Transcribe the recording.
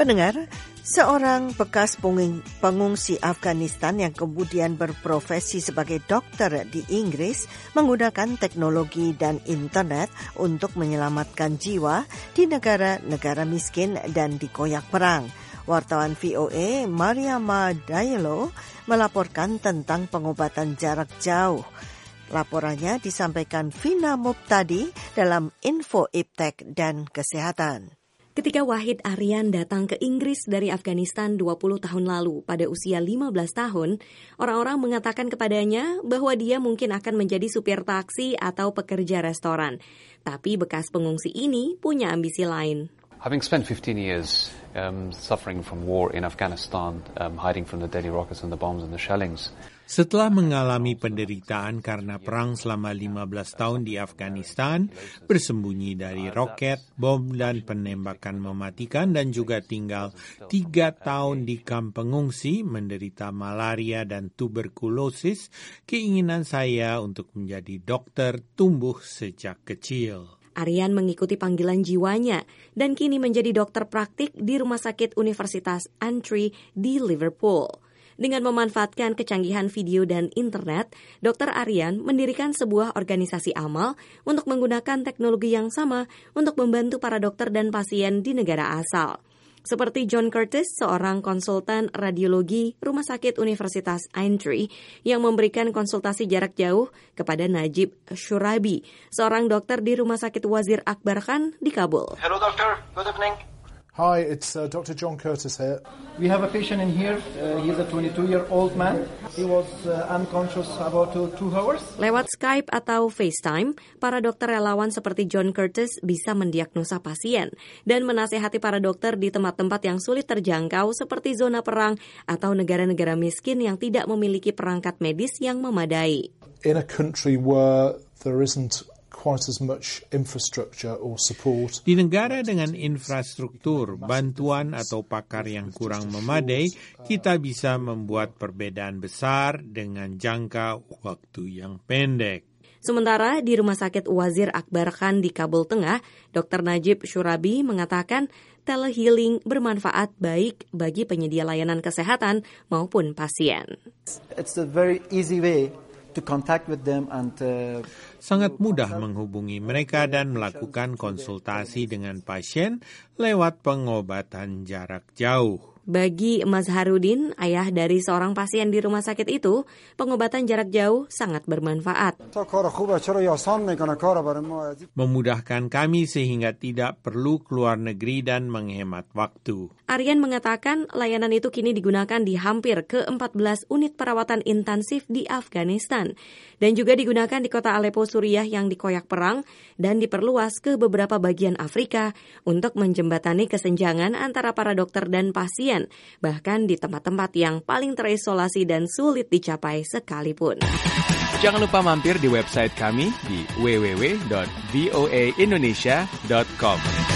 Pendengar, seorang bekas pengungsi Afghanistan yang kemudian berprofesi sebagai dokter di Inggris menggunakan teknologi dan internet untuk menyelamatkan jiwa di negara-negara miskin dan dikoyak perang. Wartawan VOA Mariama Diallo melaporkan tentang pengobatan jarak jauh. Laporannya disampaikan Vina Muptadi dalam Info Iptek dan Kesehatan. Ketika Wahid Aryan datang ke Inggris dari Afghanistan 20 tahun lalu pada usia 15 tahun, orang-orang mengatakan kepadanya bahwa dia mungkin akan menjadi supir taksi atau pekerja restoran. Tapi bekas pengungsi ini punya ambisi lain. Having spent 15 years suffering from war in Afghanistan, hiding from the daily rockets and the bombs and the shellings. Setelah mengalami penderitaan karena perang selama 15 tahun di Afghanistan, bersembunyi dari roket, bom, dan penembakan mematikan, dan juga tinggal 3 tahun di kamp pengungsi, menderita malaria dan tuberkulosis, keinginan saya untuk menjadi dokter tumbuh sejak kecil. Aryan mengikuti panggilan jiwanya dan kini menjadi dokter praktik di Rumah Sakit Universitas Antrim di Liverpool. Dengan memanfaatkan kecanggihan video dan internet, Dr. Aryan mendirikan sebuah organisasi amal untuk menggunakan teknologi yang sama untuk membantu para dokter dan pasien di negara asal. Seperti John Curtis, seorang konsultan radiologi Rumah Sakit Universitas Aintree yang memberikan konsultasi jarak jauh kepada Najib Shurabi, seorang dokter di Rumah Sakit Wazir Akbar Khan di Kabul. Hello doctor, good evening. Hi, it's Dr. John Curtis here. We have a patient in here. He's a 22-year-old man. He was unconscious about 2 hours. Lewat Skype atau FaceTime, para dokter relawan seperti John Curtis bisa mendiagnosa pasien dan menasehati para dokter di tempat-tempat yang sulit terjangkau seperti zona perang atau negara-negara miskin yang tidak memiliki perangkat medis yang memadai. In a country where there isn't quite as much infrastructure or support. Di negara dengan infrastruktur, bantuan atau pakar yang kurang memadai, kita bisa membuat perbedaan besar dengan jangka waktu yang pendek. Sementara di Rumah Sakit Wazir Akbar Khan di Kabul Tengah, Dr. Najib Shurabi mengatakan telehealing bermanfaat baik bagi penyedia layanan kesehatan maupun pasien. It's a very easy way to contact with them and sangat mudah menghubungi mereka dan melakukan konsultasi dengan pasien lewat pengobatan jarak jauh. Bagi Mazharudin, ayah dari seorang pasien di rumah sakit itu, pengobatan jarak jauh sangat bermanfaat. Memudahkan kami sehingga tidak perlu keluar negeri dan menghemat waktu. Aryan mengatakan layanan itu kini digunakan di hampir ke-14 unit perawatan intensif di Afghanistan dan juga digunakan di kota Aleppo, Suriah yang dikoyak perang dan diperluas ke beberapa bagian Afrika untuk menjembatani kesenjangan antara para dokter dan pasien, bahkan di tempat-tempat yang paling terisolasi dan sulit dicapai sekalipun. Jangan lupa mampir di website kami di www.voaindonesia.com.